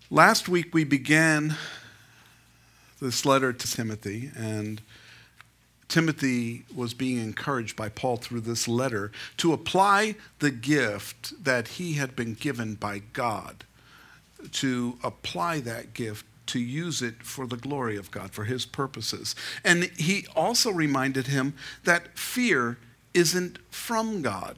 Last week we began this letter to Timothy, and Timothy was being encouraged by Paul through this letter to apply the gift that he had been given by God, to apply that gift, to use it for the glory of God, for his purposes. And he also reminded him that fear isn't from God.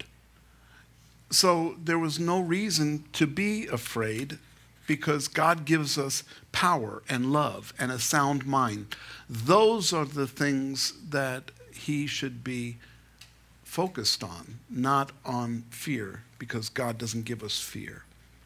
So there was no reason to be afraid because God gives us power and love and a sound mind. Those are the things that he should be focused on, not on fear, because God doesn't give us fear.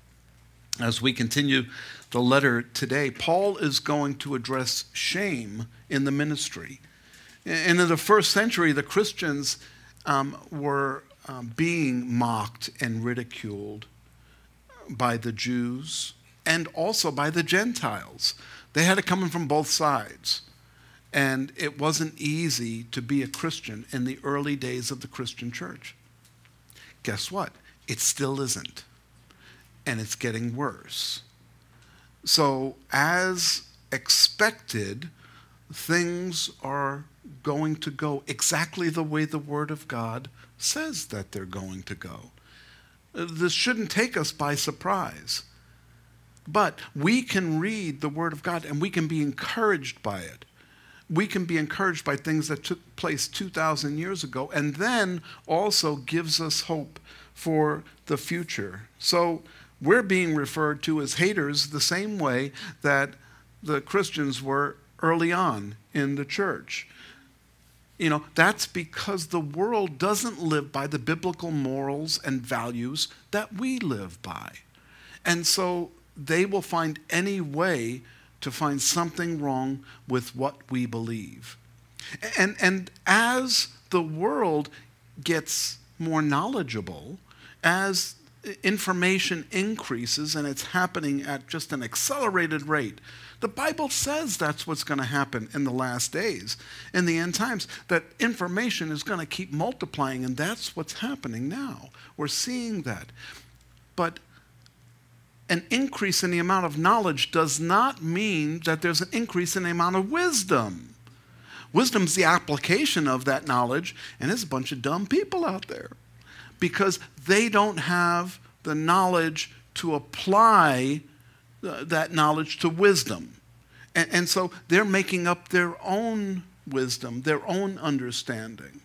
As we continue the letter today, Paul is going to address shame in the ministry. And in the first century, the Christians were being mocked and ridiculed by the Jews and also by the Gentiles. They had it coming from both sides. And it wasn't easy to be a Christian in the early days of the Christian church. Guess what? It still isn't. And it's getting worse. So as expected, things are going to go exactly the way the Word of God says that they're going to go. This shouldn't take us by surprise. But we can read the Word of God and we can be encouraged by it. We can be encouraged by things that took place 2,000 years ago, and then also gives us hope for the future. So we're being referred to as haters the same way that the Christians were early on in the church. You know, that's because the world doesn't live by the biblical morals and values that we live by. And so they will find any way to find something wrong with what we believe. And as the world gets more knowledgeable, as information increases, and it's happening at just an accelerated rate, the Bible says that's what's going to happen in the last days, in the end times, that information is going to keep multiplying, and that's what's happening now. We're seeing that. But an increase in the amount of knowledge does not mean that there's an increase in the amount of wisdom. Wisdom's the application of that knowledge, and there's a bunch of dumb people out there because they don't have the knowledge to apply that knowledge to wisdom. And so they're making up their own wisdom, their own understanding.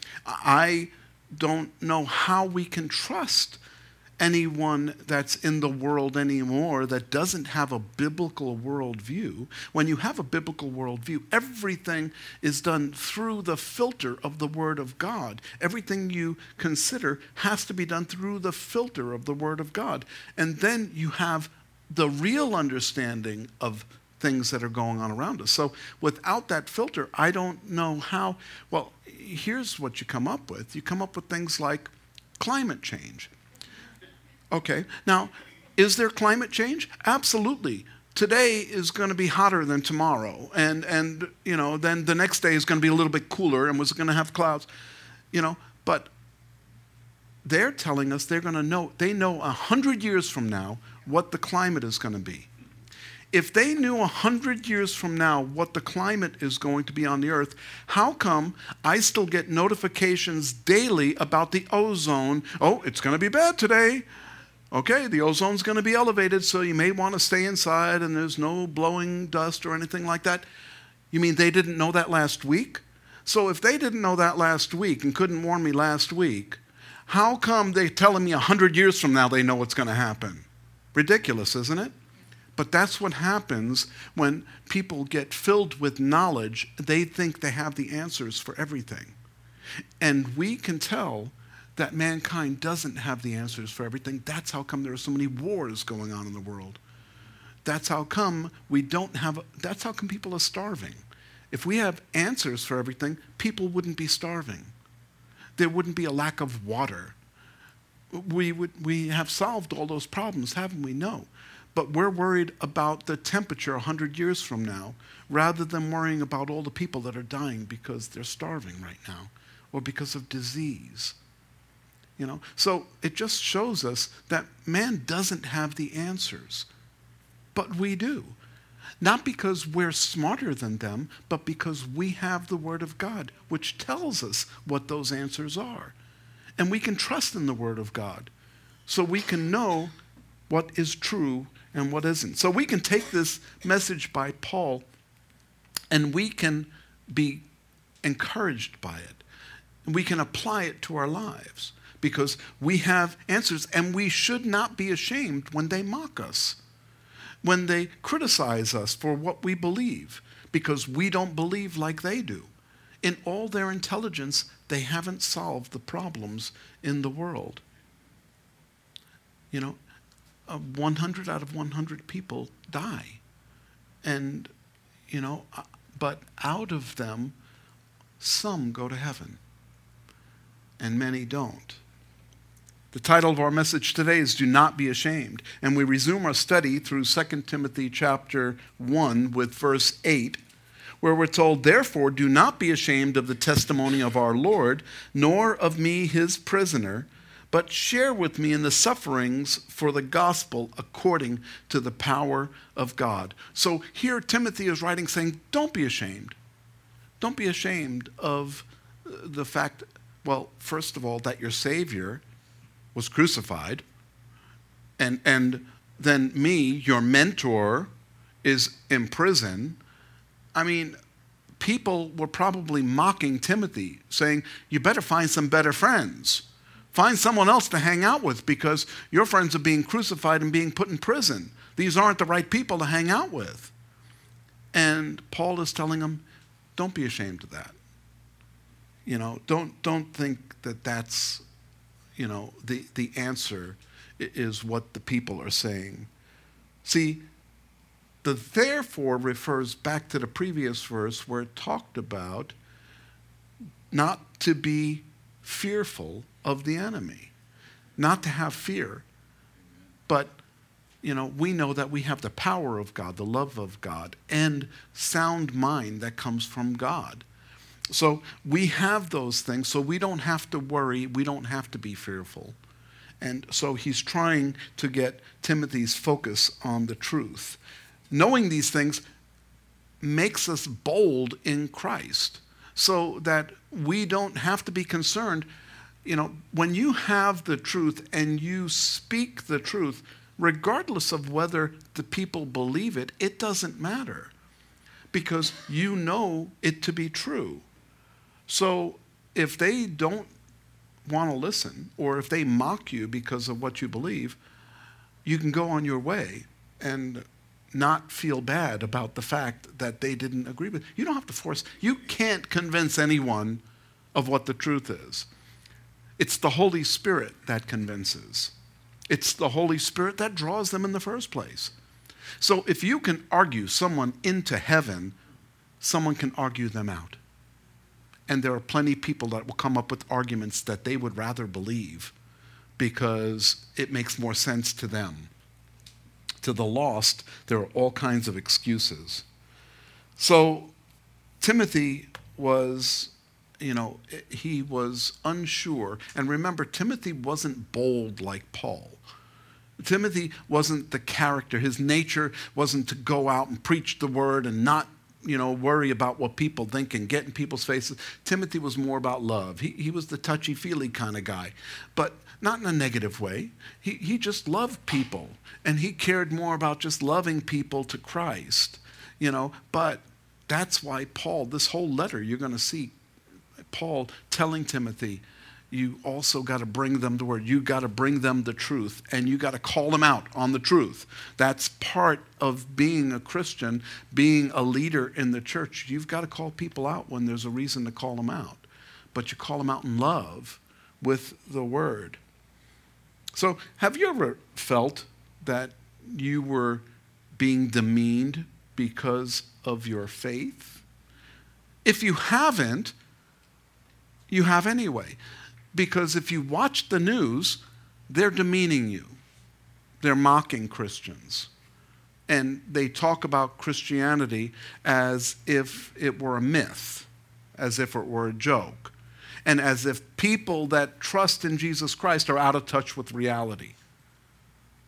I don't know how we can trust anyone that's in the world anymore that doesn't have a biblical worldview. When you have a biblical worldview, everything is done through the filter of the Word of God. Everything you consider has to be done through the filter of the Word of God. And then you have the real understanding of things that are going on around us. So without that filter, I don't know how. Well, here's what you come up with. You come up with things like climate change. Okay, now, is there climate change? Absolutely. Today is going to be hotter than tomorrow, and you know, then the next day is going to be a little bit cooler, and was going to have clouds, you know. But they're telling us they're going to know. They know 100 years from now what the climate is going to be. If they knew 100 years from now what the climate is going to be on the earth, how come I still get notifications daily about the ozone? Oh, it's going to be bad today. Okay, the ozone's going to be elevated, so you may want to stay inside and there's no blowing dust or anything like that. You mean they didn't know that last week? So if they didn't know that last week and couldn't warn me last week, how come they're telling me 100 years from now they know what's going to happen? Ridiculous, isn't it? But that's what happens when people get filled with knowledge. They think they have the answers for everything. And we can tell that mankind doesn't have the answers for everything. That's how come there are so many wars going on in the world. That's how come that's how come people are starving. If we have answers for everything, people wouldn't be starving. There wouldn't be a lack of water. We have solved all those problems, haven't we? No. But we're worried about the temperature 100 years from now rather than worrying about all the people that are dying because they're starving right now or because of disease. You know, so it just shows us that man doesn't have the answers. but we do. Not because we're smarter than them, but because we have the Word of God, which tells us what those answers are. And we can trust in the Word of God, so we can know what is true and what isn't. So we can take this message by Paul, and we can be encouraged by it. And we can apply it to our lives, because we have answers, and we should not be ashamed when they mock us, when they criticize us for what we believe, because we don't believe like they do. In all their intelligence, they haven't solved the problems in the world. 100 out of 100 people die. And, but out of them, some go to heaven, and many don't. The title of our message today is Do Not Be Ashamed. And we resume our study through 2 Timothy chapter 1 with verse 8, where we're told, "Therefore do not be ashamed of the testimony of our Lord, nor of me his prisoner, but share with me in the sufferings for the gospel according to the power of God." So here Timothy is writing saying, don't be ashamed. Don't be ashamed of the fact, well, first of all, that your Savior was crucified, and then me, your mentor, is in prison. I mean, people were probably mocking Timothy, saying, you better find some better friends. Find someone else to hang out with, because your friends are being crucified and being put in prison. These aren't the right people to hang out with. And Paul is telling them, don't be ashamed of that. Don't think that that's, the answer is what the people are saying. See, the therefore refers back to the previous verse where it talked about not to be fearful of the enemy, not to have fear. But, we know that we have the power of God, the love of God, and sound mind that comes from God. So we have those things, so we don't have to worry, we don't have to be fearful. And so he's trying to get Timothy's focus on the truth. Knowing these things makes us bold in Christ, so that we don't have to be concerned. When you have the truth and you speak the truth, regardless of whether the people believe it, it doesn't matter, because you know it to be true. So if they don't want to listen, or if they mock you because of what you believe, you can go on your way and not feel bad about the fact that they didn't agree with. You don't have to force. You can't convince anyone of what the truth is. It's the Holy Spirit that convinces. It's the Holy Spirit that draws them in the first place. So if you can argue someone into heaven, someone can argue them out. And there are plenty of people that will come up with arguments that they would rather believe because it makes more sense to them. To the lost, there are all kinds of excuses. So Timothy was, he was unsure. And remember, Timothy wasn't bold like Paul. Timothy wasn't the character. His nature wasn't to go out and preach the word and not worry about what people think and get in people's faces. Timothy was more about love. He was the touchy-feely kind of guy, but not in a negative way. He just loved people, and he cared more about just loving people to Christ, But that's why Paul, this whole letter, you're going to see Paul telling Timothy, you also got to bring them the word. You got to bring them the truth, and you got to call them out on the truth. That's part of being a Christian, being a leader in the church. You've got to call people out when there's a reason to call them out. But you call them out in love with the word. So have you ever felt that you were being demeaned because of your faith? If you haven't, you have anyway. Because if you watch the news, they're demeaning you. They're mocking Christians. And they talk about Christianity as if it were a myth, as if it were a joke, and as if people that trust in Jesus Christ are out of touch with reality.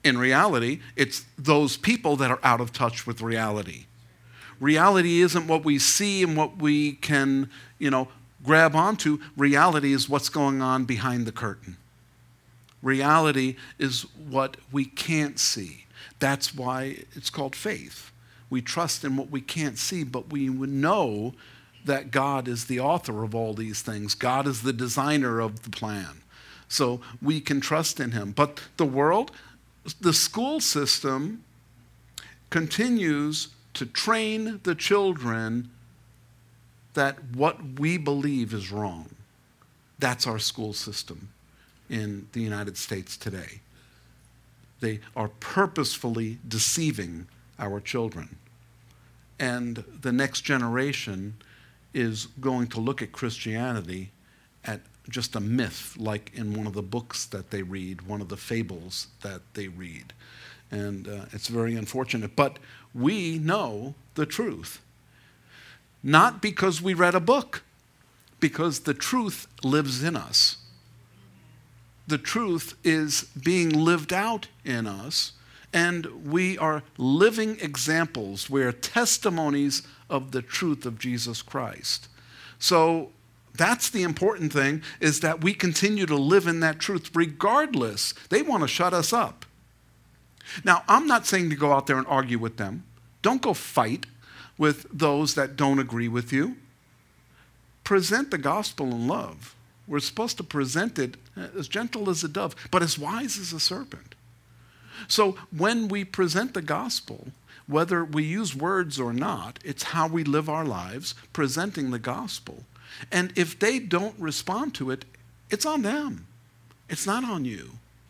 in reality, it's those people that are out of touch with reality. Reality isn't what we see and what we can, grab onto. Reality is what's going on behind the curtain. Reality is what we can't see. That's why it's called faith. We trust in what we can't see, but we know that God is the author of all these things. God is the designer of the plan. So we can trust in him. But the world, the school system continues to train the children that what we believe is wrong. That's our school system in the United States today. They are purposefully deceiving our children. And the next generation is going to look at Christianity at just a myth, like in one of the books that they read, one of the fables that they read. And it's very unfortunate. But we know the truth. Not because we read a book, because the truth lives in us. The truth is being lived out in us, and we are living examples. We're testimonies of the truth of Jesus Christ. So that's the important thing, is that we continue to live in that truth regardless. They want to shut us up. Now, I'm not saying to go out there and argue with them. Don't go fight with those that don't agree with you. Present the gospel in love. We're supposed to present it as gentle as a dove, but as wise as a serpent. So when we present the gospel, whether we use words or not, it's how we live our lives, presenting the gospel. And if they don't respond to it, it's on them. It's not on you.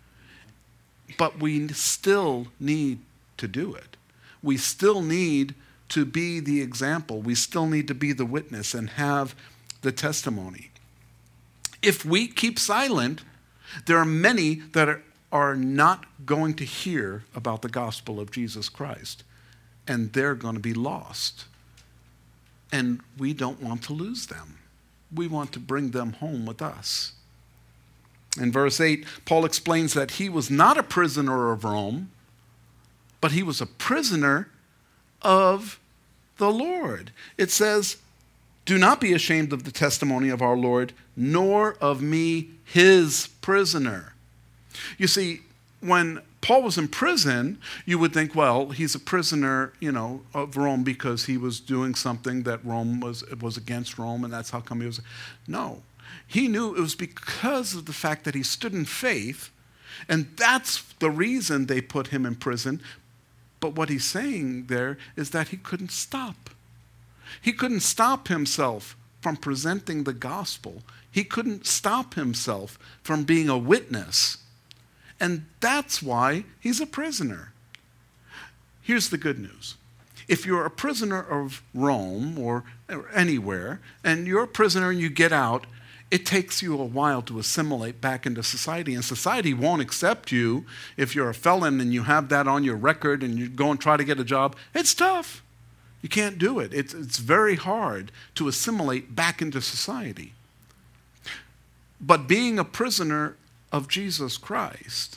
But we still need to do it. We still need to be the example. We still need to be the witness and have the testimony. If we keep silent, there are many that are not going to hear about the gospel of Jesus Christ, and they're going to be lost. And we don't want to lose them. We want to bring them home with us. In verse 8, Paul explains that he was not a prisoner of Rome, but he was a prisoner of the Lord. It says, "Do not be ashamed of the testimony of our Lord, nor of me, his prisoner." You see, when Paul was in prison, you would think, well, he's a prisoner, of Rome because he was doing something that Rome was against Rome, and that's how come he was. No. He knew it was because of the fact that he stood in faith, and that's the reason they put him in prison. But what he's saying there is that he couldn't stop. He couldn't stop himself from presenting the gospel. He couldn't stop himself from being a witness. And that's why he's a prisoner. Here's the good news. If you're a prisoner of Rome or anywhere, and you're a prisoner and you get out, it takes you a while to assimilate back into society, and society won't accept you if you're a felon and you have that on your record and you go and try to get a job. It's tough. You can't do it. It's very hard to assimilate back into society. But being a prisoner of Jesus Christ,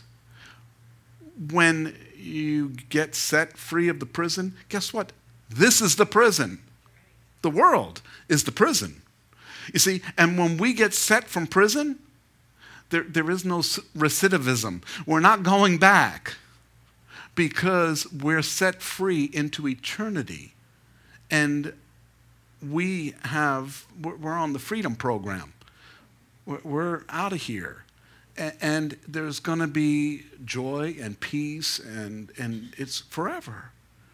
when you get set free of the prison, guess what? This is the prison. The world is the prison. You see, and when we get set from prison, there is no recidivism. We're not going back because we're set free into eternity. And we're on the freedom program. We're out of here. And there's going to be joy and peace, and it's forever.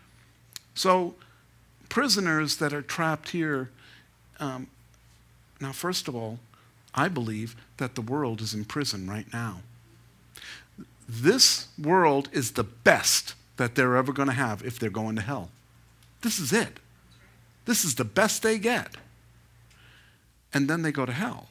So prisoners that are trapped here, now, first of all, I believe that the world is in prison right now. This world is the best that they're ever going to have if they're going to hell. This is it. This is the best they get. And then they go to hell.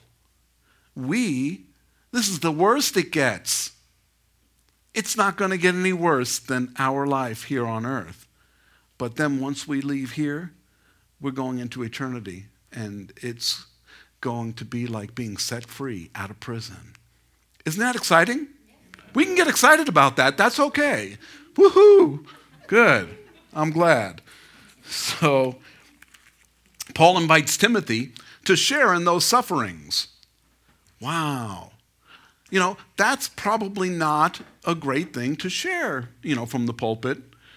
This is the worst it gets. It's not going to get any worse than our life here on earth. But then once we leave here, we're going into eternity, and it's going to be like being set free out of prison. Isn't that exciting? We can get excited about that. That's okay. Woohoo! Good. I'm glad. So, Paul invites Timothy to share in those sufferings. Wow. That's probably not a great thing to share, from the pulpit.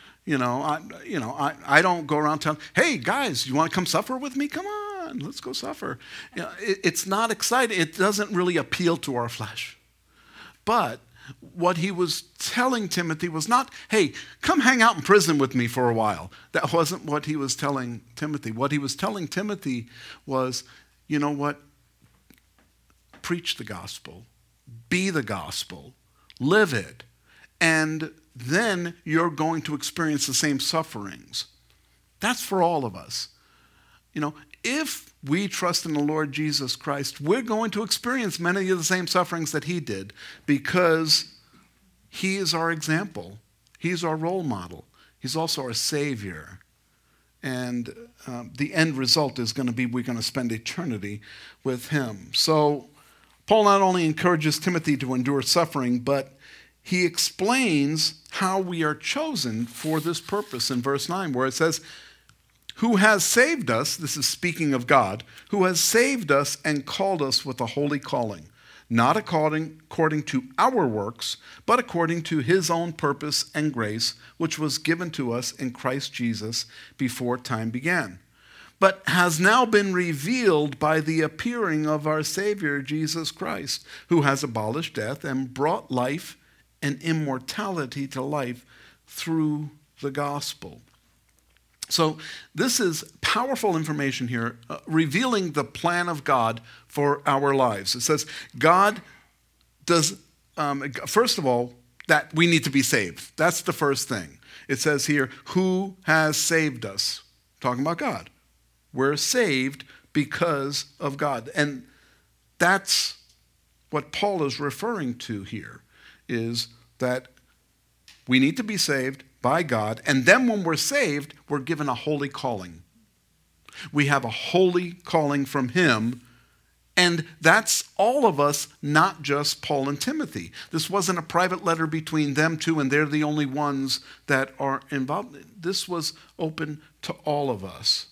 I don't go around telling, hey, guys, you want to come suffer with me? Come on, let's go suffer. It's not exciting. It doesn't really appeal to our flesh. But what he was telling Timothy was not, hey, come hang out in prison with me for a while. That wasn't what he was telling Timothy. What he was telling Timothy was, you know what? Preach the gospel. Be the gospel. Live it. And then you're going to experience the same sufferings. That's for all of us. If we trust in the Lord Jesus Christ, we're going to experience many of the same sufferings that he did because he is our example. He's our role model. He's also our Savior. And the end result is going to be we're going to spend eternity with him. So Paul not only encourages Timothy to endure suffering, but he explains how we are chosen for this purpose in verse 9, where it says, who has saved us, this is speaking of God, who has saved us and called us with a holy calling, not according to our works, but according to his own purpose and grace, which was given to us in Christ Jesus before time began, but has now been revealed by the appearing of our Savior, Jesus Christ, who has abolished death and brought life and immortality to life through the gospel. So this is powerful information here, revealing the plan of God for our lives. It says God does, first of all, that we need to be saved. That's the first thing. It says here, who has saved us? Talking about God. We're saved because of God. And that's what Paul is referring to here, is that we need to be saved by God, and then when we're saved, we're given a holy calling. We have a holy calling from him, and that's all of us, not just Paul and Timothy. This wasn't a private letter between them two, and they're the only ones that are involved. This was open to all of us.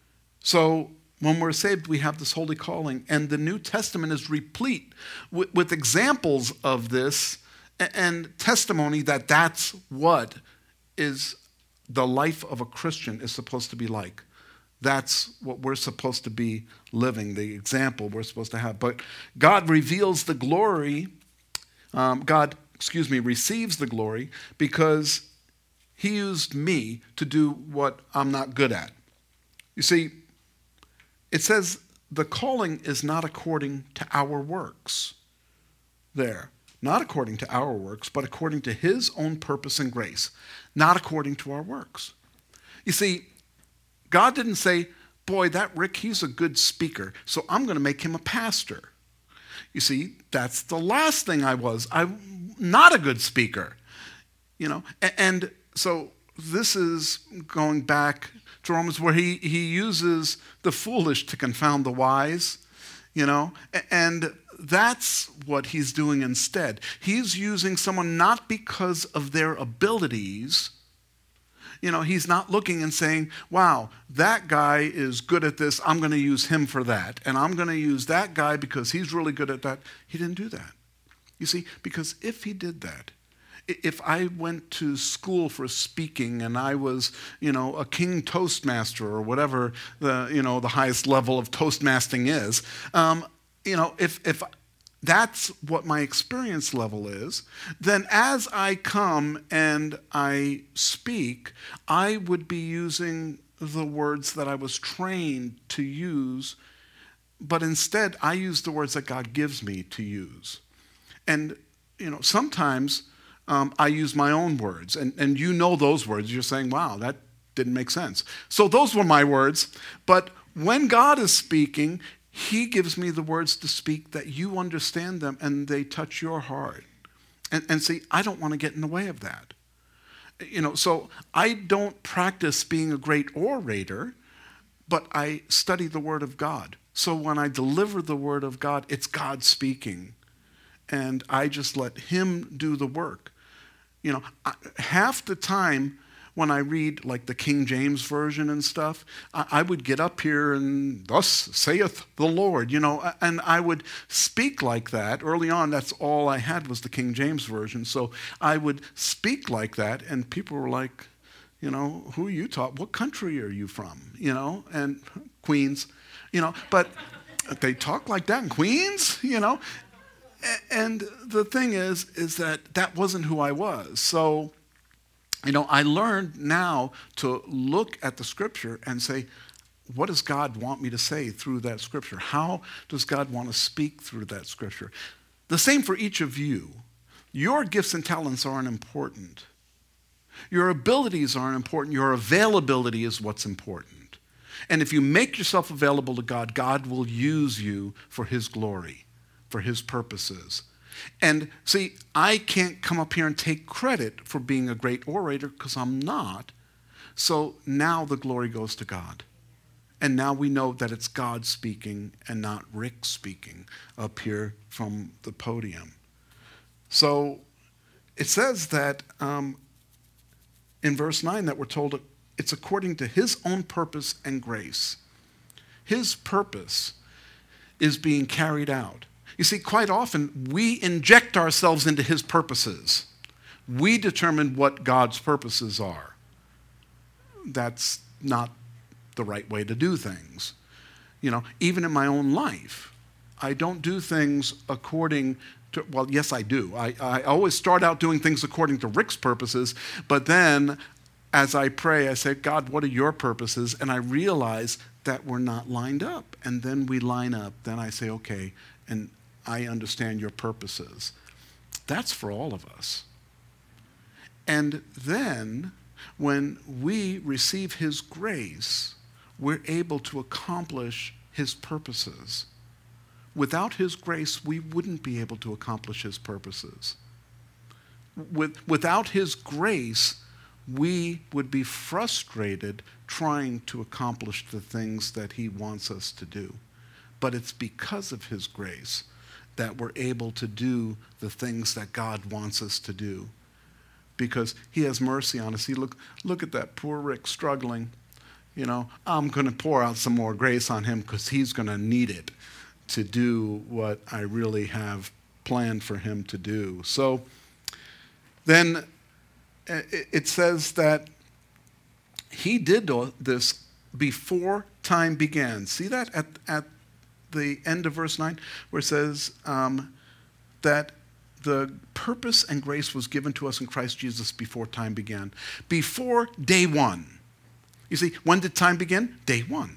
So when we're saved, we have this holy calling, and the New Testament is replete with examples of this and testimony that that's what is the life of a Christian is supposed to be like. That's what we're supposed to be living, the example we're supposed to have. But God reveals the glory, receives the glory because he used me to do what I'm not good at. You see, it says the calling is not according to our works there. Not according to our works, but according to his own purpose and grace. Not according to our works. You see, God didn't say, boy, that Rick, he's a good speaker, so I'm going to make him a pastor. You see, that's the last thing I was. I'm not a good speaker. And so this is going back to Romans where he uses the foolish to confound the wise, and that's what he's doing instead. He's using someone not because of their abilities. He's not looking and saying, wow, that guy is good at this. I'm going to use him for that. And I'm going to use that guy because he's really good at that. He didn't do that. You see, because if he did that, if I went to school for speaking and I was, a king Toastmaster or whatever the highest level of Toastmastering is, if that's what my experience level is, then as I come and I speak, I would be using the words that I was trained to use, but instead I use the words that God gives me to use. And, sometimes I use my own words, and those words. You're saying, wow, that didn't make sense. So those were my words, but when God is speaking, he gives me the words to speak that you understand them and they touch your heart. And see, I don't want to get in the way of that. So I don't practice being a great orator, but I study the Word of God. So when I deliver the Word of God, it's God speaking. and I just let him do the work. Half the time when I read like the King James Version and stuff, I would get up here and thus saith the Lord, and I would speak like that. Early on, that's all I had was the King James Version. So I would speak like that, and people were like, who are you talking? What country are you from? And Queens, but they talk like that in Queens, And the thing is that wasn't who I was. So, I learned now to look at the scripture and say, what does God want me to say through that scripture? How does God want to speak through that scripture? The same for each of you. Your gifts and talents aren't important. Your abilities aren't important. Your availability is what's important. And if you make yourself available to God, God will use you for his glory, for his purposes. And see, I can't come up here and take credit for being a great orator because I'm not. So now the glory goes to God. And now we know that it's God speaking and not Rick speaking up here from the podium. So it says that in verse 9 that we're told it's according to his own purpose and grace. His purpose is being carried out. You see, quite often we inject ourselves into his purposes. We determine what God's purposes are. That's not the right way to do things. Even in my own life, I don't do things according to, well, yes, I do. I always start out doing things according to Rick's purposes, but then as I pray, I say, God, what are your purposes? And I realize that we're not lined up. And then we line up. Then I say, okay, and I understand your purposes. That's for all of us. And then when we receive his grace, we're able to accomplish his purposes. Without his grace, we wouldn't be able to accomplish his purposes. Without his grace, we would be frustrated trying to accomplish the things that he wants us to do. But it's because of his grace that we're able to do the things that God wants us to do. Because he has mercy on us. Look at that poor Rick struggling. I'm going to pour out some more grace on him because he's going to need it to do what I really have planned for him to do. So then it says that he did this before time began. See that at the end of verse 9 where it says that the purpose and grace was given to us in Christ Jesus before time began. Before day one. You see, when did time begin? Day one.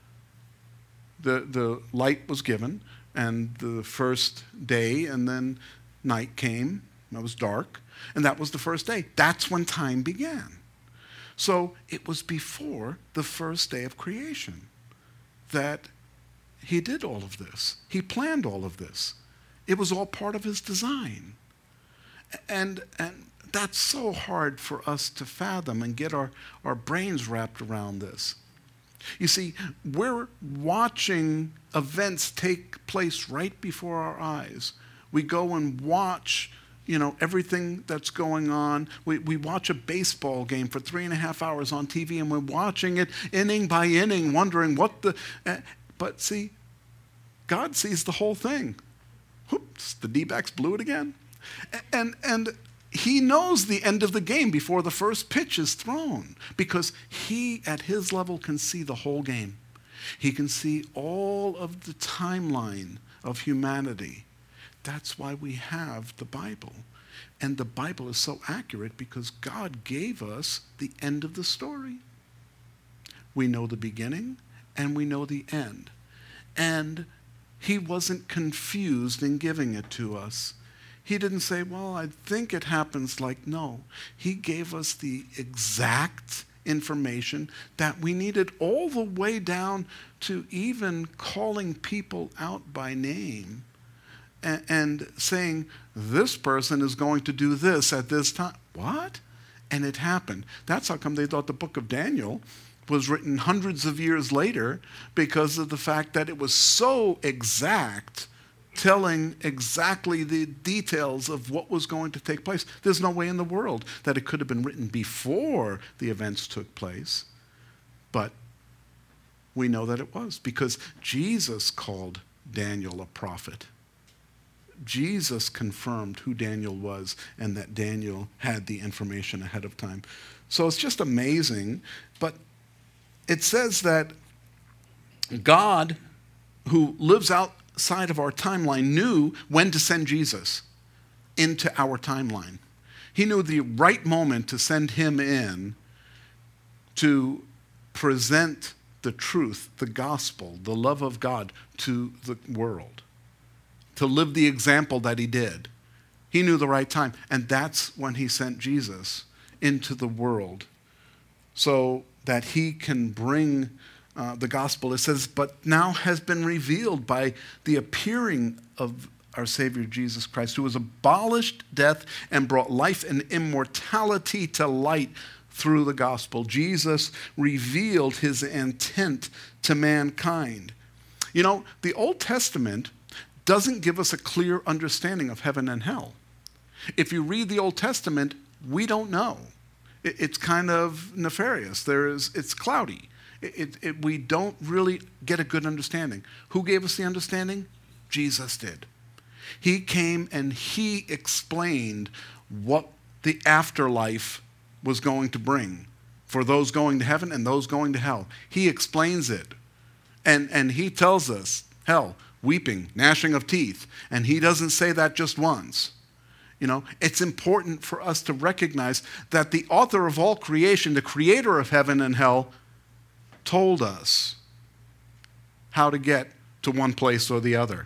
The light was given, and the first day, and then night came, and it was dark, and that was the first day. That's when time began. So it was before the first day of creation that he did all of this. He planned all of this. It was all part of his design. And that's so hard for us to fathom and get our brains wrapped around this. You see, we're watching events take place right before our eyes. We go and watch, everything that's going on. We watch a baseball game for 3.5 hours on TV, and we're watching it inning by inning, wondering but see, God sees the whole thing. Oops, the D-backs blew it again. And he knows the end of the game before the first pitch is thrown because he, at his level, can see the whole game. He can see all of the timeline of humanity. That's why we have the Bible. And the Bible is so accurate because God gave us the end of the story. We know the beginning and we know the end. And he wasn't confused in giving it to us. He didn't say, well, I think it happens like, no. He gave us the exact information that we needed all the way down to even calling people out by name and saying, this person is going to do this at this time. What? And it happened. That's how come they thought the book of Daniel was written hundreds of years later, because of the fact that it was so exact telling exactly the details of what was going to take place. There's no way in the world that it could have been written before the events took place, but we know that it was because Jesus called Daniel a prophet. Jesus confirmed who Daniel was and that Daniel had the information ahead of time. So it's just amazing, but it says that God, who lives outside of our timeline, knew when to send Jesus into our timeline. He knew the right moment to send him in to present the truth, the gospel, the love of God to the world, to live the example that he did. He knew the right time, and that's when he sent Jesus into the world so that he can bring the gospel. It says, but now has been revealed by the appearing of our Savior Jesus Christ, who has abolished death and brought life and immortality to light through the gospel. Jesus revealed his intent to mankind. You know, the Old Testament doesn't give us a clear understanding of heaven and hell. If you read the Old Testament, we don't know. It's kind of nefarious. It's cloudy. We don't really get a good understanding. Who gave us the understanding? Jesus did. He came and he explained what the afterlife was going to bring for those going to heaven and those going to hell. He explains it. And he tells us, hell, weeping, gnashing of teeth. And he doesn't say that just once. You know, it's important for us to recognize that the author of all creation, the creator of heaven and hell, told us how to get to one place or the other.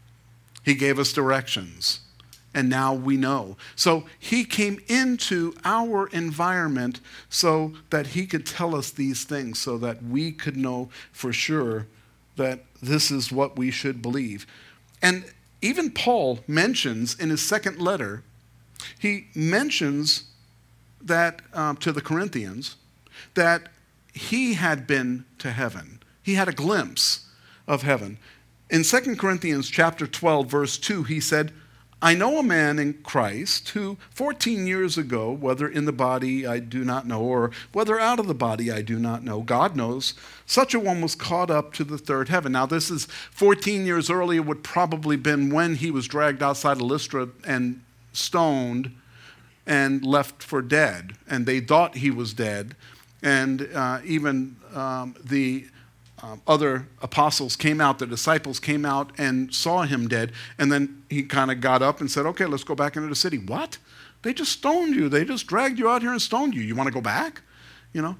He gave us directions, and now we know. So he came into our environment so that he could tell us these things, so that we could know for sure that this is what we should believe. And even Paul mentions in his second letter, he mentions that to the Corinthians, that he had been to heaven. He had a glimpse of heaven. In 2 Corinthians chapter 12, verse 2, he said, I know a man in Christ who 14 years ago, whether in the body I do not know, or whether out of the body I do not know, God knows, such a one was caught up to the third heaven. Now this is 14 years earlier, would probably been when he was dragged outside of Lystra and stoned and left for dead. And they thought he was dead. And even the other apostles came out, the disciples came out and saw him dead. And then he kind of got up and said, okay, let's go back into the city. What? They just stoned you. They just dragged you out here and stoned you. You want to go back? You know,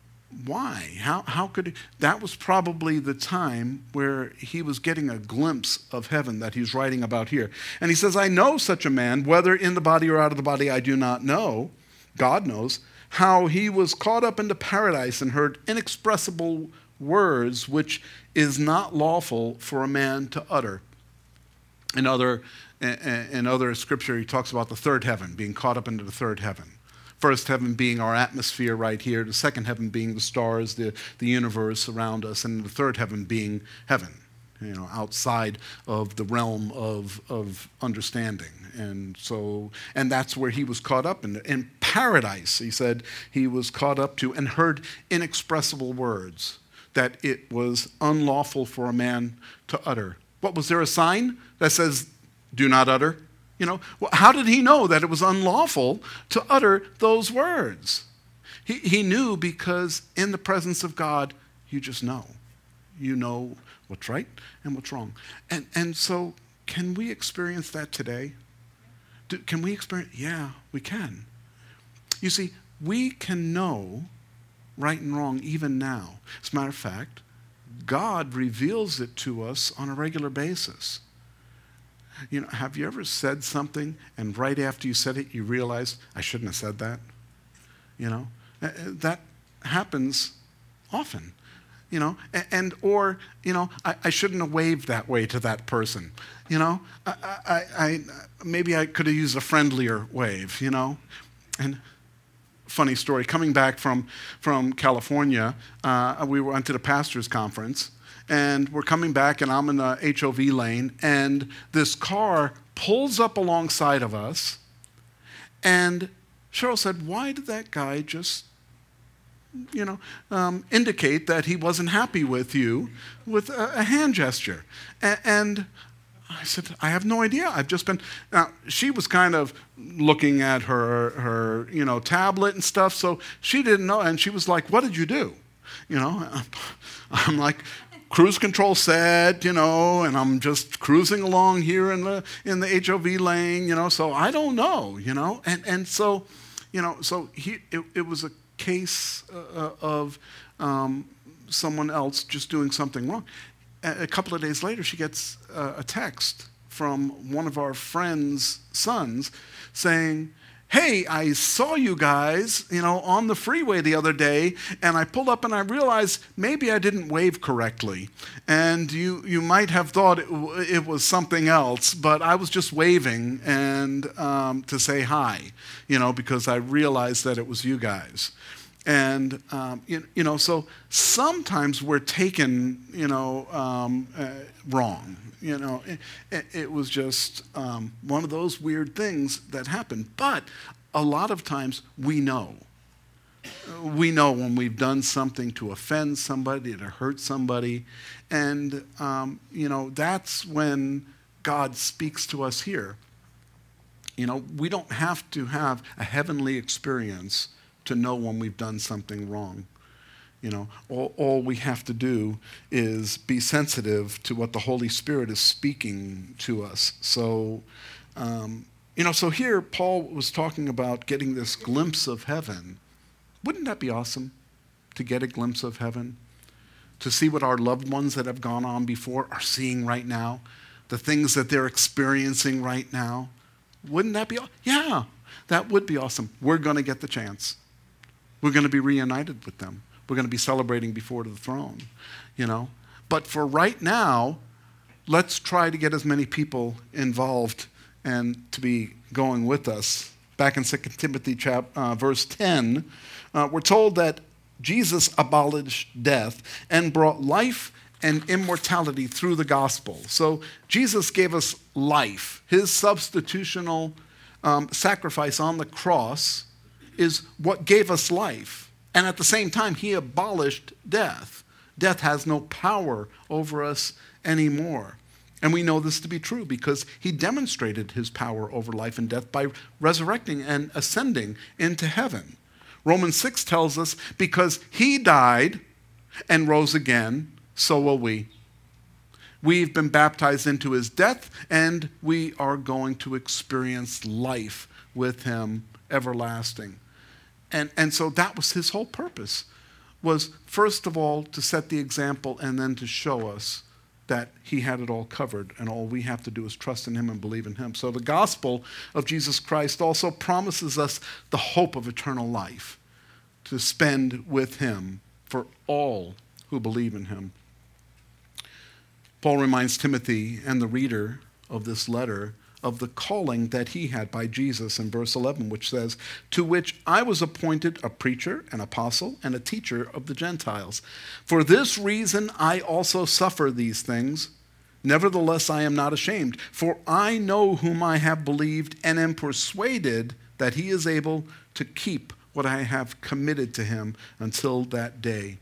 why? How could he? That was probably the time where he was getting a glimpse of heaven that he's writing about here. And he says, I know such a man, whether in the body or out of the body, I do not know. God knows how he was caught up into paradise and heard inexpressible words which is not lawful for a man to utter. In other scripture, he talks about the third heaven, being caught up into the third heaven. First heaven being our atmosphere right here, the second heaven being the stars, the universe around us, and the third heaven being heaven, you know, outside of the realm of understanding. And that's where he was caught up in paradise. He said he was caught up to and heard inexpressible words that it was unlawful for a man to utter. What, was there a sign that says, do not utter? You know, well, how did he know that it was unlawful to utter those words? He knew because in the presence of God, you just know. You know what's right and what's wrong. And so can we experience that today? Can we experience? Yeah, we can. You see, we can know right and wrong even now. As a matter of fact, God reveals it to us on a regular basis. You know, have you ever said something and right after you said it, you realized, I shouldn't have said that? You know, that happens often. You know, or, you know, I shouldn't have waved that way to that person. You know, maybe I could have used a friendlier wave, you know. And funny story, coming back from California, we went to the pastor's conference, and we're coming back, and I'm in the HOV lane, and this car pulls up alongside of us, and Cheryl said, why did that guy just, indicate that he wasn't happy with you with a hand gesture? And I said, I have no idea. I've just been. Now, she was kind of looking at her tablet and stuff, so she didn't know. And she was like, what did you do? I'm like, cruise control said, and I'm just cruising along here in the HOV lane, so I don't know, and so, it was a case of someone else just doing something wrong. A couple of days later, she gets a text from one of our friends' sons saying, hey, I saw you guys, on the freeway the other day, and I pulled up and I realized maybe I didn't wave correctly. And you might have thought it was something else, but I was just waving and to say hi, because I realized that it was you guys. And, so sometimes we're taken, wrong. It was just one of those weird things that happened. But a lot of times we know. We know when we've done something to offend somebody, to hurt somebody. And, that's when God speaks to us here. We don't have to have a heavenly experience to know when we've done something wrong. All we have to do is be sensitive to what the Holy Spirit is speaking to us. So, so here Paul was talking about getting this glimpse of heaven. Wouldn't that be awesome to get a glimpse of heaven? To see what our loved ones that have gone on before are seeing right now, the things that they're experiencing right now. Wouldn't that be awesome? Yeah, that would be awesome. We're going to get the chance. We're going to be reunited with them. We're going to be celebrating before the throne, But for right now, let's try to get as many people involved and to be going with us. Back in 2 Timothy verse 10, we're told that Jesus abolished death and brought life and immortality through the gospel. So Jesus gave us life. His substitutional sacrifice on the cross is what gave us life. And at the same time, he abolished death. Death has no power over us anymore. And we know this to be true because he demonstrated his power over life and death by resurrecting and ascending into heaven. Romans 6 tells us, because he died and rose again, so will we. We've been baptized into his death, and we are going to experience life with him everlasting. And so that was his whole purpose, was first of all to set the example and then to show us that he had it all covered and all we have to do is trust in him and believe in him. So the gospel of Jesus Christ also promises us the hope of eternal life to spend with him for all who believe in him. Paul reminds Timothy and the reader of this letter of the calling that he had by Jesus in verse 11, which says, to which I was appointed a preacher, an apostle, and a teacher of the Gentiles. For this reason I also suffer these things. Nevertheless, I am not ashamed, for I know whom I have believed and am persuaded that he is able to keep what I have committed to him until that day.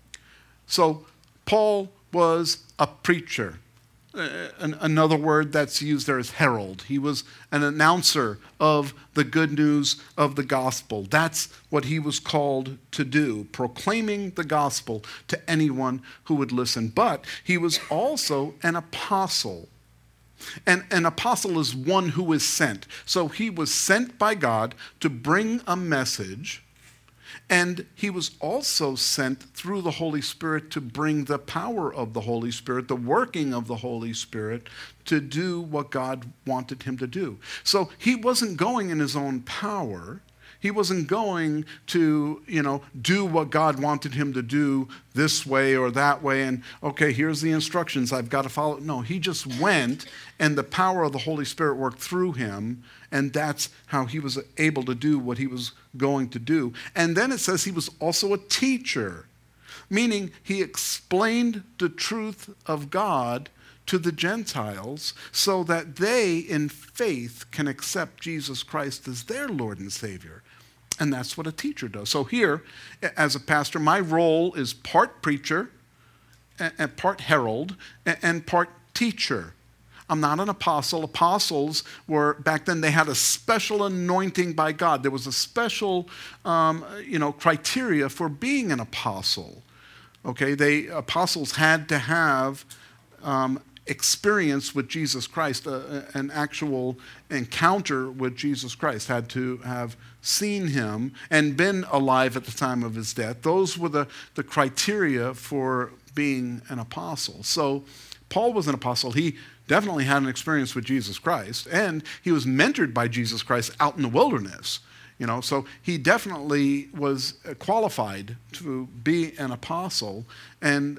So Paul was a preacher. Another word that's used there is herald. He was an announcer of the good news of the gospel. That's what he was called to do, proclaiming the gospel to anyone who would listen. But he was also an apostle. And an apostle is one who is sent. So he was sent by God to bring a message. And he was also sent through the Holy Spirit to bring the power of the Holy Spirit, the working of the Holy Spirit, to do what God wanted him to do. So he wasn't going in his own power. He wasn't going to, do what God wanted him to do this way or that way. And, okay, here's the instructions I've got to follow. No, he just went, and the power of the Holy Spirit worked through him. And that's how he was able to do what he was going to do. And then it says he was also a teacher. meaning he explained the truth of God to the Gentiles so that they, in faith, can accept Jesus Christ as their Lord and Savior. And that's what a teacher does. So here, as a pastor, my role is part preacher, and part herald, and part teacher. I'm not an apostle. Apostles were, back then, they had a special anointing by God. There was a special, criteria for being an apostle. Okay, apostles had to have experience with Jesus Christ, an actual encounter with Jesus Christ, had to have seen him and been alive at the time of his death. Those were the criteria for being an apostle. So Paul was an apostle. He definitely had an experience with Jesus Christ, and he was mentored by Jesus Christ out in the wilderness. So he definitely was qualified to be an apostle. And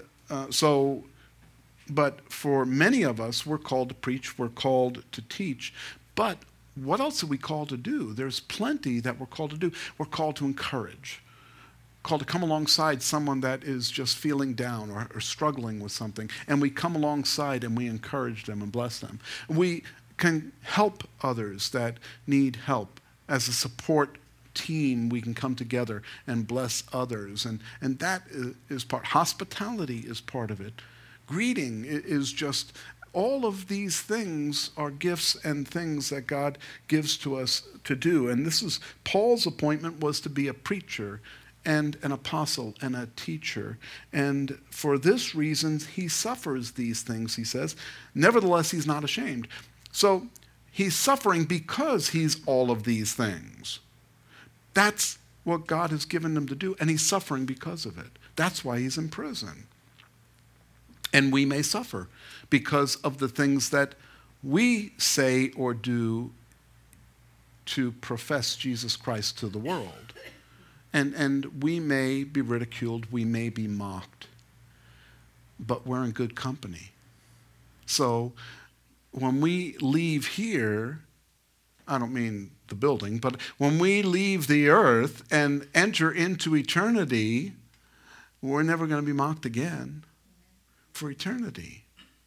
but for many of us, we're called to preach, we're called to teach. But what else are we called to do? There's plenty that we're called to do. We're called to encourage, called to come alongside someone that is just feeling down or struggling with something. And we come alongside and we encourage them and bless them. We can help others that need help. As a support team, we can come together and bless others. And that is part. Hospitality is part of it. Greeting is just, all of these things are gifts and things that God gives to us to do. And this is, Paul's appointment was to be a preacher and an apostle and a teacher. And for this reason, he suffers these things, he says. Nevertheless, he's not ashamed. So he's suffering because he's all of these things. That's what God has given him to do, and he's suffering because of it. That's why he's in prison. And we may suffer because of the things that we say or do to profess Jesus Christ to the world. And we may be ridiculed, we may be mocked, but we're in good company. So when we leave here, I don't mean the building, but when we leave the earth and enter into eternity, we're never going to be mocked again for eternity.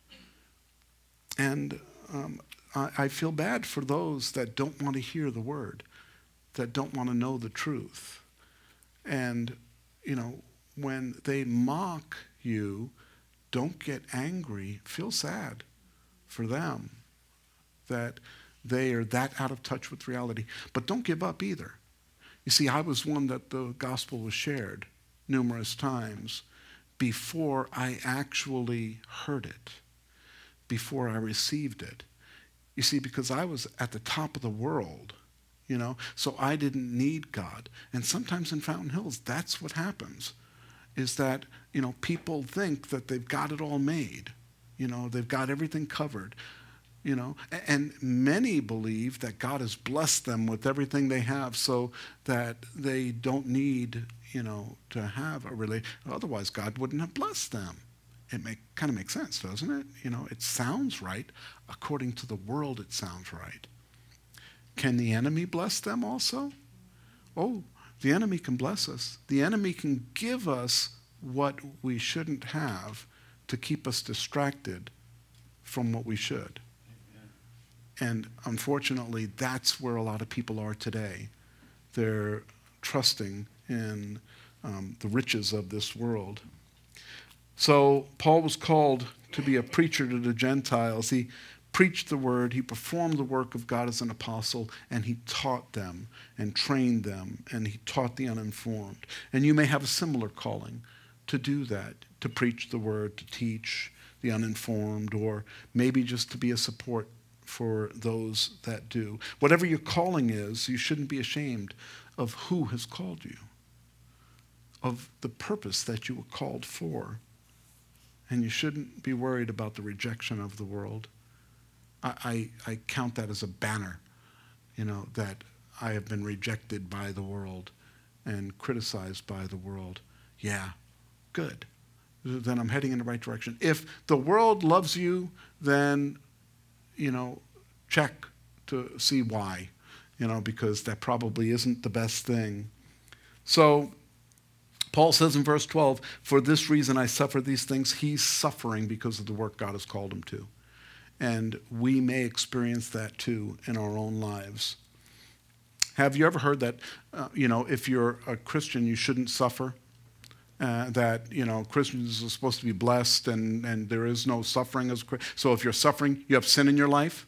And I feel bad for those that don't want to hear the word, that don't want to know the truth. And, when they mock you, don't get angry. Feel sad for them that they are that out of touch with reality. But don't give up either. You see, I was one that the gospel was shared numerous times before I actually heard it, before I received it. You see, because I was at the top of the world, so I didn't need God. And sometimes in Fountain Hills, that's what happens, is that, people think that they've got it all made. They've got everything covered. And many believe that God has blessed them with everything they have so that they don't need, to have a relationship. Otherwise, God wouldn't have blessed them. It kind of makes sense, doesn't it? It sounds right. According to the world, it sounds right. Can the enemy bless them also? Oh, the enemy can bless us. The enemy can give us what we shouldn't have to keep us distracted from what we should. And unfortunately, that's where a lot of people are today. They're trusting in the riches of this world. So Paul was called to be a preacher to the Gentiles. He preached the word, he performed the work of God as an apostle, and he taught them and trained them, and he taught the uninformed. And you may have a similar calling to do that, to preach the word, to teach the uninformed, or maybe just to be a support for those that do. Whatever your calling is, you shouldn't be ashamed of who has called you, of the purpose that you were called for. And you shouldn't be worried about the rejection of the world. I count that as a banner, that I have been rejected by the world and criticized by the world. Yeah, good. Then I'm heading in the right direction. If the world loves you, then, check to see why, because that probably isn't the best thing. So Paul says in verse 12, for this reason I suffer these things. He's suffering because of the work God has called him to. And we may experience that too in our own lives. Have you ever heard that, if you're a Christian, you shouldn't suffer? That, Christians are supposed to be blessed and there is no suffering as Christian. So if you're suffering, you have sin in your life?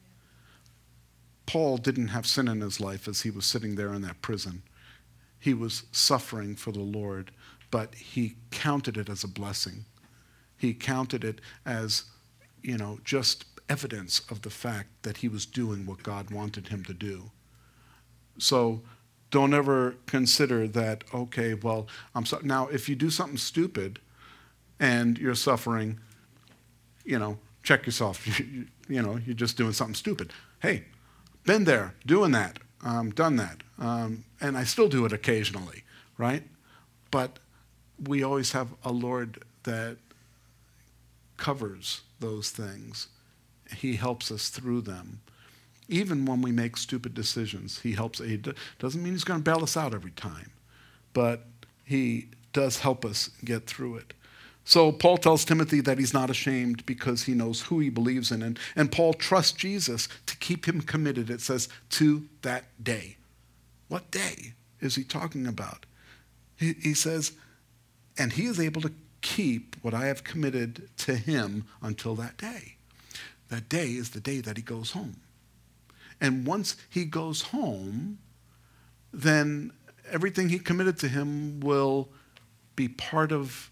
Paul didn't have sin in his life as he was sitting there in that prison. He was suffering for the Lord, but he counted it as a blessing. He counted it as, just evidence of the fact that he was doing what God wanted him to do. So don't ever consider that, okay, well, now if you do something stupid and you're suffering, check yourself. You're just doing something stupid. Hey, been there, doing that, done that. And I still do it occasionally, right? But we always have a Lord that covers those things. He helps us through them. Even when we make stupid decisions, he helps. He doesn't mean he's going to bail us out every time, but he does help us get through it. So Paul tells Timothy that he's not ashamed because he knows who he believes in. And Paul trusts Jesus to keep him committed, it says, to that day. What day is he talking about? He says, and he is able to keep what I have committed to him until that day. That day is the day that he goes home. And once he goes home, then everything he committed to him will be part of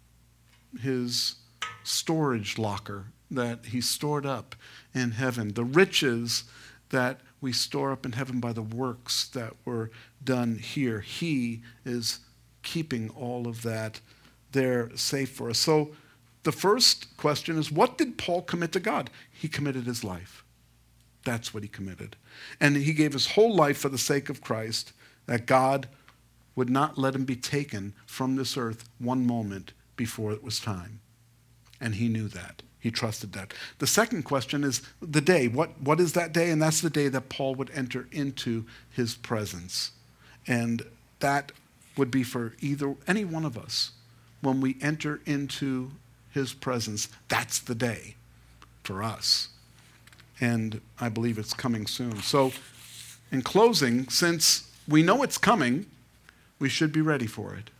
his storage locker that he stored up in heaven. The riches that we store up in heaven by the works that were done here. He is keeping all of that there safe for us. So the first question is, what did Paul commit to God? He committed his life. That's what he committed. And he gave his whole life for the sake of Christ, that God would not let him be taken from this earth one moment before it was time. And he knew that. He trusted that. The second question is the day. What is that day? And that's the day that Paul would enter into his presence. And that would be for any one of us. When we enter into his presence, that's the day for us. And I believe it's coming soon. So in closing, since we know it's coming, we should be ready for it.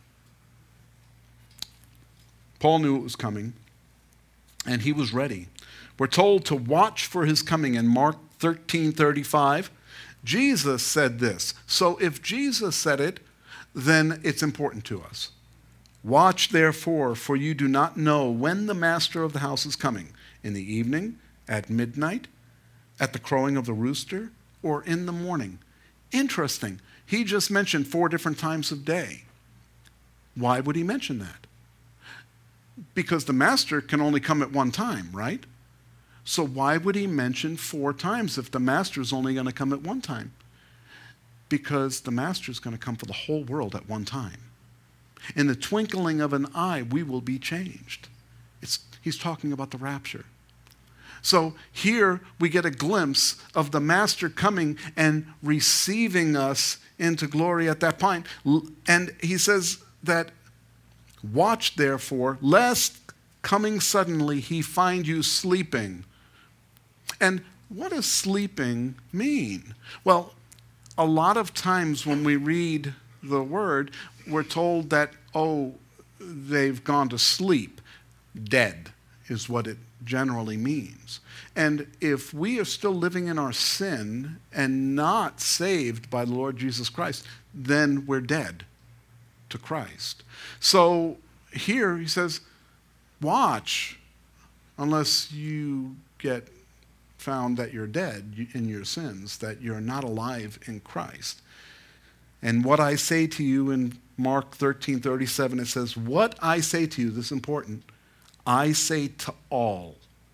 Paul knew it was coming, and he was ready. We're told to watch for his coming in Mark 13:35. Jesus said this. So if Jesus said it, then it's important to us. Watch therefore, for you do not know when the master of the house is coming, in the evening, at midnight, at the crowing of the rooster, or in the morning. Interesting. He just mentioned 4 different times of day. Why would he mention that? Because the master can only come at one time, right? So why would he mention 4 times if the master is only going to come at one time? Because the master is going to come for the whole world at one time. In the twinkling of an eye, we will be changed. He's talking about the rapture. So here we get a glimpse of the master coming and receiving us into glory at that point. And he says that, watch therefore, lest coming suddenly he find you sleeping. And what does sleeping mean? Well, a lot of times when we read the word, we're told that, they've gone to sleep. Dead is what it generally means. And if we are still living in our sin and not saved by the Lord Jesus Christ, then we're dead to Christ. So here he says, watch unless you get found that you're dead in your sins, that you're not alive in Christ. And what I say to you in Mark 13:37, it says, what I say to you, this is important, I say to all.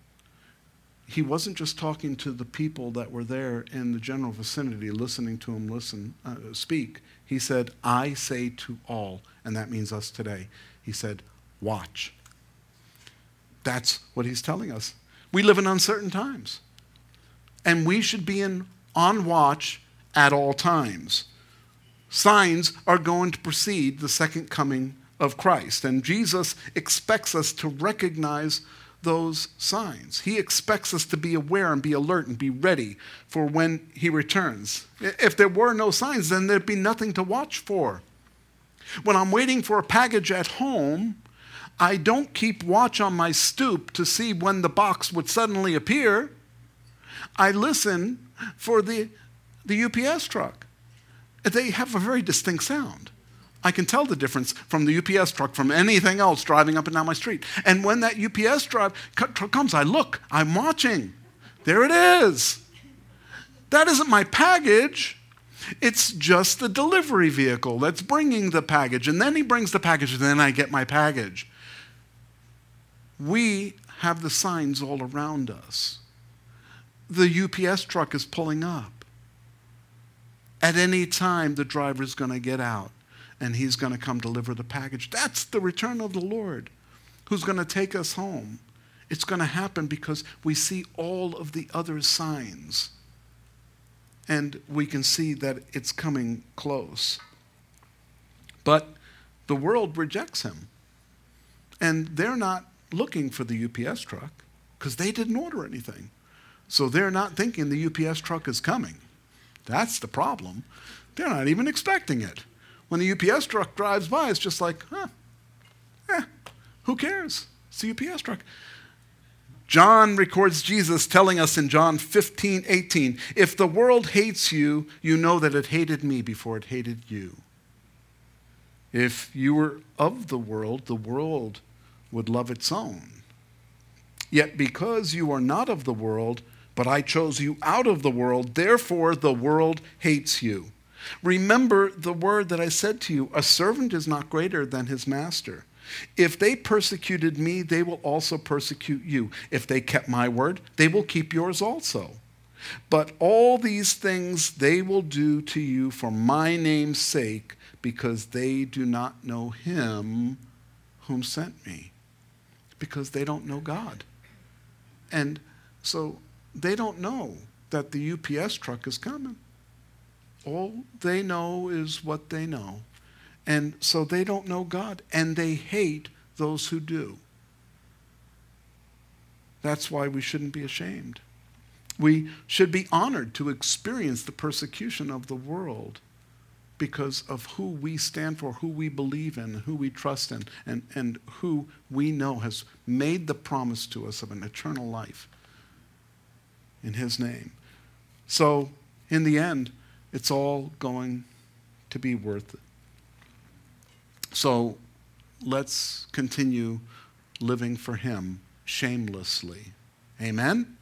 He wasn't just talking to the people that were there in the general vicinity listening to him speak. He said, I say to all, and that means us today. He said, watch. That's what he's telling us. We live in uncertain times, and we should be on watch at all times. Signs are going to precede the second coming of Christ. And Jesus expects us to recognize those signs. He expects us to be aware and be alert and be ready for when he returns. If there were no signs, then there'd be nothing to watch for. When I'm waiting for a package at home, I don't keep watch on my stoop to see when the box would suddenly appear. I listen for the UPS truck. They have a very distinct sound. I can tell the difference from the UPS truck from anything else driving up and down my street. And when that UPS truck comes, I look, I'm watching. There it is. That isn't my package. It's just the delivery vehicle that's bringing the package. And then he brings the package, and then I get my package. We have the signs all around us. The UPS truck is pulling up. At any time, the driver's going to get out, and he's going to come deliver the package. That's the return of the Lord, who's going to take us home. It's going to happen because we see all of the other signs, and we can see that it's coming close. But the world rejects him, and they're not looking for the UPS truck because they didn't order anything. So they're not thinking the UPS truck is coming. That's the problem. They're not even expecting it. When the UPS truck drives by, it's just like, who cares? It's the UPS truck. John records Jesus telling us in John 15:18, if the world hates you, you know that it hated me before it hated you. If you were of the world would love its own. Yet because you are not of the world, but I chose you out of the world, therefore the world hates you. Remember the word that I said to you, a servant is not greater than his master. If they persecuted me, they will also persecute you. If they kept my word, they will keep yours also. But all these things they will do to you for my name's sake, because they do not know him whom sent me. Because they don't know God. And so they don't know that the UPS truck is coming. All they know is what they know. And so they don't know God, and they hate those who do. That's why we shouldn't be ashamed. We should be honored to experience the persecution of the world because of who we stand for, who we believe in, who we trust in, and who we know has made the promise to us of an eternal life in his name. So, in the end, it's all going to be worth it. So, let's continue living for him shamelessly. Amen?